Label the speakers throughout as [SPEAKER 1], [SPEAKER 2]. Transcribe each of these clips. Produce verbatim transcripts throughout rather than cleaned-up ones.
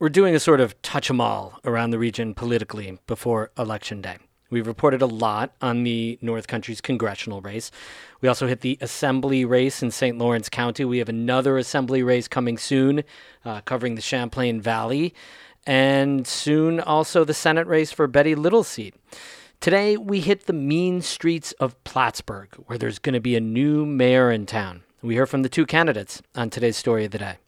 [SPEAKER 1] We're doing a sort of touch 'em all around the region politically before Election Day. We've reported a lot on the North Country's congressional race. We also hit the assembly race in Saint Lawrence County. We have another assembly race coming soon, uh, covering the Champlain Valley, and soon also the Senate race for Betty Little's seat. Today, we hit the mean streets of Plattsburgh, where there's going to be a new mayor in town. We hear from the two candidates on today's Story of the Day.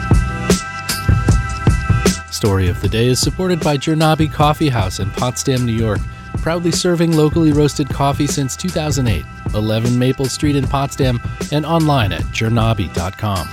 [SPEAKER 2] Story of the Day is supported by Jernabe Coffee House in Potsdam, New York, proudly serving locally roasted coffee since two thousand eight, eleven Maple Street in Potsdam, and online at jernabe dot com.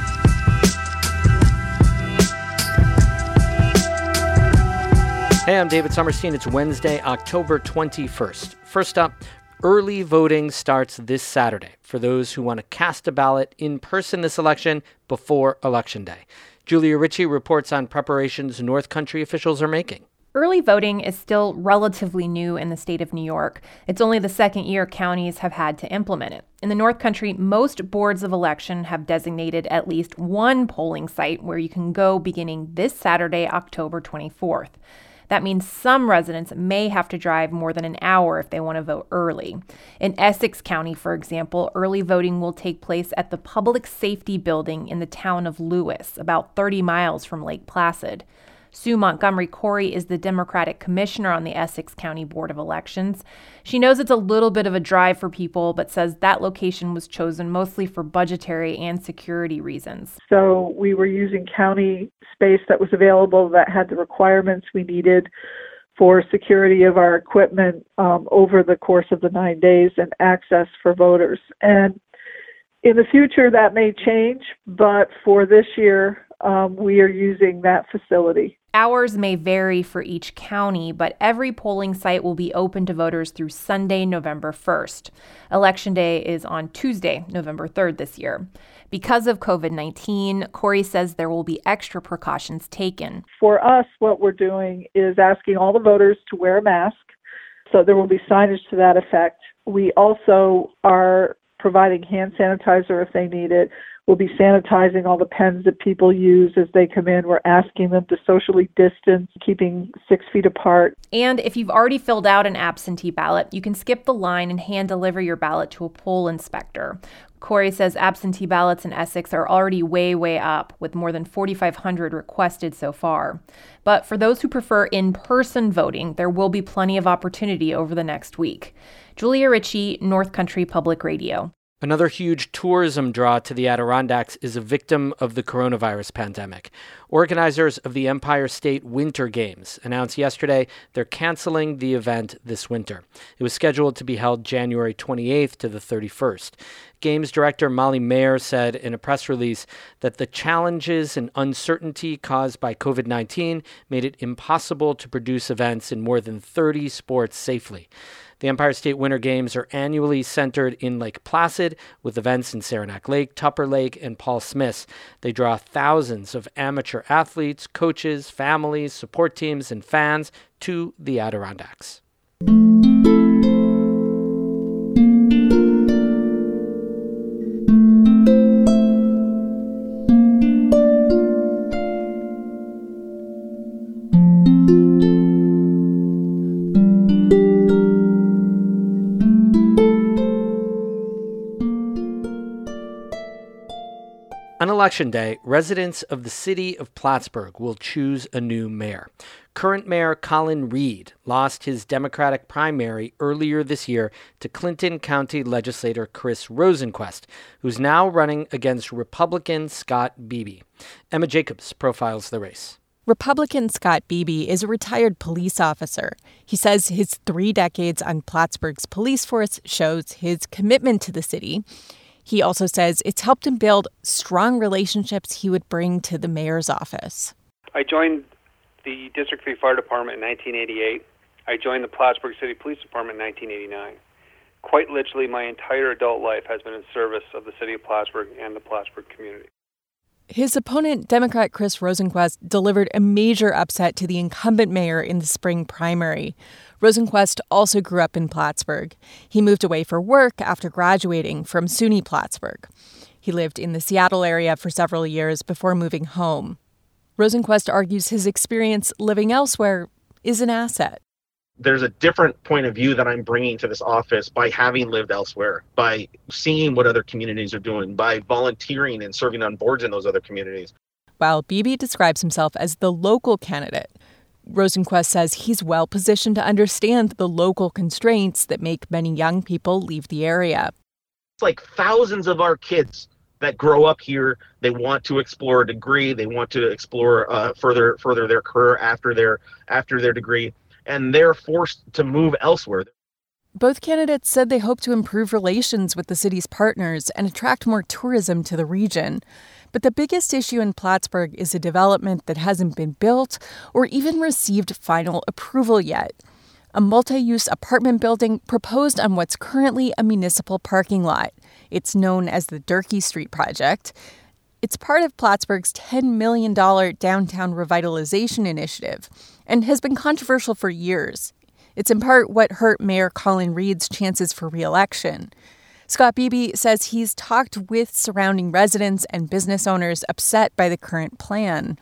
[SPEAKER 1] Hey, I'm David Summerstein. It's Wednesday, October twenty-first. First up, early voting starts this Saturday for those who want to cast a ballot in person this election before Election Day. Julia Ritchie reports on preparations North Country officials are making.
[SPEAKER 3] Early voting is still relatively new in the state of New York. It's only the second year counties have had to implement it. In the North Country, most boards of election have designated at least one polling site where you can go beginning this Saturday, October twenty-fourth. That means some residents may have to drive more than an hour if they want to vote early. In Essex County, for example, early voting will take place at the Public Safety Building in the town of Lewis, about thirty miles from Lake Placid. Sue Montgomery Corey is the Democratic commissioner on the Essex County Board of Elections. She knows it's a little bit of a drive for people, but says that location was chosen mostly for budgetary and security reasons.
[SPEAKER 4] So we were using county space that was available that had the requirements we needed for security of our equipment um, over the course of the nine days and access for voters. And in the future, that may change, but for this year, um, we are using that facility.
[SPEAKER 3] Hours may vary for each county, but every polling site will be open to voters through Sunday, November first. Election Day is on Tuesday, November third this year. Because of covid nineteen, Corey says there will be extra precautions taken.
[SPEAKER 4] For us, what we're doing is asking all the voters to wear a mask, so there will be signage to that effect. We also are providing hand sanitizer if they need it. We'll be sanitizing all the pens that people use as they come in. We're asking them to socially distance, keeping six feet apart.
[SPEAKER 3] And if you've already filled out an absentee ballot, you can skip the line and hand deliver your ballot to a poll inspector. Corey says absentee ballots in Essex are already way, way up, with more than forty-five hundred requested so far. But for those who prefer in-person voting, there will be plenty of opportunity over the next week. Julia Ritchie, North Country Public Radio.
[SPEAKER 1] Another huge tourism draw to the Adirondacks is a victim of the coronavirus pandemic. Organizers of the Empire State Winter Games announced yesterday they're canceling the event this winter. It was scheduled to be held January twenty-eighth to the thirty-first. Games director Molly Mayer said in a press release that the challenges and uncertainty caused by covid nineteen made it impossible to produce events in more than thirty sports safely. The Empire State Winter Games are annually centered in Lake Placid, with events in Saranac Lake, Tupper Lake, and Paul Smiths. They draw thousands of amateur athletes, coaches, families, support teams, and fans to the Adirondacks. On Election Day, residents of the city of Plattsburgh will choose a new mayor. Current Mayor Colin Reed lost his Democratic primary earlier this year to Clinton County legislator Chris Rosenquist, who's now running against Republican Scott Beebe. Emma Jacobs profiles the race.
[SPEAKER 5] Republican Scott Beebe is a retired police officer. He says his three decades on Plattsburgh's police force shows his commitment to the city. He also says it's helped him build strong relationships he would bring to the mayor's office.
[SPEAKER 6] I joined the District three Fire Department in nineteen eighty-eight. I joined the Plattsburgh City Police Department in nineteen eighty-nine. Quite literally, my entire adult life has been in service of the city of Plattsburgh and the Plattsburgh community.
[SPEAKER 5] His opponent, Democrat Chris Rosenquist, delivered a major upset to the incumbent mayor in the spring primary. Rosenquist also grew up in Plattsburgh. He moved away for work after graduating from SUNY Plattsburgh. He lived in the Seattle area for several years before moving home. Rosenquist argues his experience living elsewhere is an asset.
[SPEAKER 7] There's a different point of view that I'm bringing to this office by having lived elsewhere, by seeing what other communities are doing, by volunteering and serving on boards in those other communities.
[SPEAKER 5] While Beebe describes himself as the local candidate, Rosenquist says he's well positioned to understand the local constraints that make many young people leave the area.
[SPEAKER 7] It's like thousands of our kids that grow up here. They want to explore a degree. They want to explore uh, further further their career after their after their degree, and they're forced to move elsewhere.
[SPEAKER 5] Both candidates said they hope to improve relations with the city's partners and attract more tourism to the region. But the biggest issue in Plattsburgh is a development that hasn't been built or even received final approval yet. A multi-use apartment building proposed on what's currently a municipal parking lot. It's known as the Durkee Street Project. It's part of Plattsburgh's ten million dollars downtown revitalization initiative and has been controversial for years. It's in part what hurt Mayor Colin Reed's chances for re-election. Scott Beebe says he's talked with surrounding residents and business owners upset by the current plan.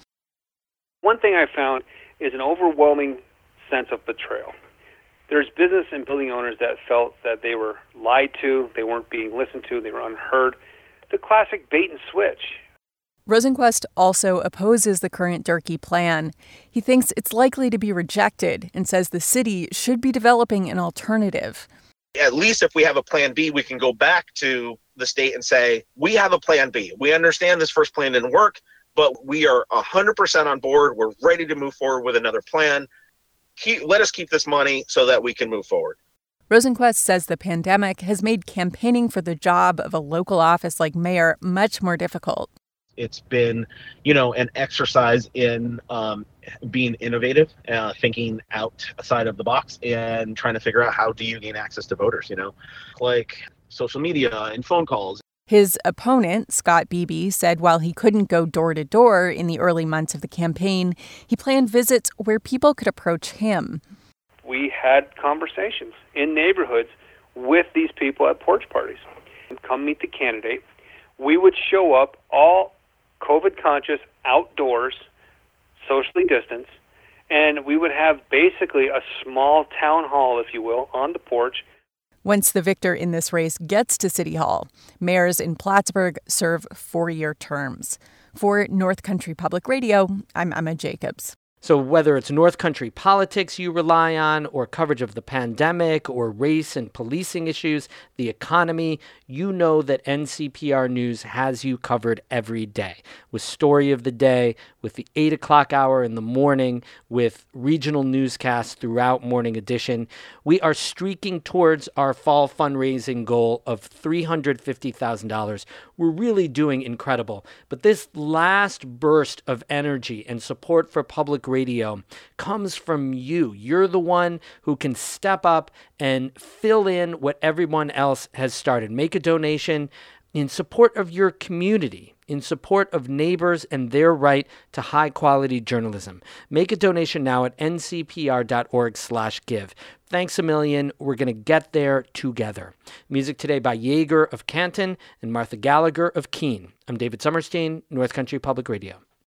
[SPEAKER 6] One thing I found is an overwhelming sense of betrayal. There's business and building owners that felt that they were lied to, they weren't being listened to, they were unheard. The classic bait and switch.
[SPEAKER 5] Rosenquist also opposes the current Durkee plan. He thinks it's likely to be rejected and says the city should be developing an alternative.
[SPEAKER 7] At least if we have a plan B, we can go back to the state and say, we have a plan B. We understand this first plan didn't work, but we are one hundred percent on board. We're ready to move forward with another plan. Keep, let us keep this money so that we can move forward.
[SPEAKER 5] Rosenquist says the pandemic has made campaigning for the job of a local office like mayor much more difficult.
[SPEAKER 7] It's been, you know, an exercise in um, being innovative, uh, thinking outside of the box and trying to figure out how do you gain access to voters, you know, like social media and phone calls.
[SPEAKER 5] His opponent, Scott Beebe, said while he couldn't go door to door in the early months of the campaign, he planned visits where people could approach him.
[SPEAKER 6] We had conversations in neighborhoods with these people at porch parties. Come meet the candidate. We would show up all COVID conscious, outdoors, socially distanced, and we would have basically a small town hall, if you will, on the porch.
[SPEAKER 5] Once the victor in this race gets to City Hall, mayors in Plattsburgh serve four-year terms. For North Country Public Radio, I'm Emma Jacobs.
[SPEAKER 1] So whether it's North Country politics you rely on, or coverage of the pandemic, or race and policing issues, the economy, you know that N C P R News has you covered every day. With Story of the Day, with the eight o'clock hour in the morning, with regional newscasts throughout Morning Edition. We are streaking towards our fall fundraising goal of three hundred fifty thousand dollars. We're really doing incredible. But this last burst of energy and support for public radio comes from you. You're the one who can step up and fill in what everyone else has started. Make a donation in support of your community, in support of neighbors and their right to high-quality journalism. Make a donation now at n c p r dot org slash give. Thanks a million. We're going to get there together. Music today by Yeager of Canton and Martha Gallagher of Keene. I'm David Summerstein, North Country Public Radio.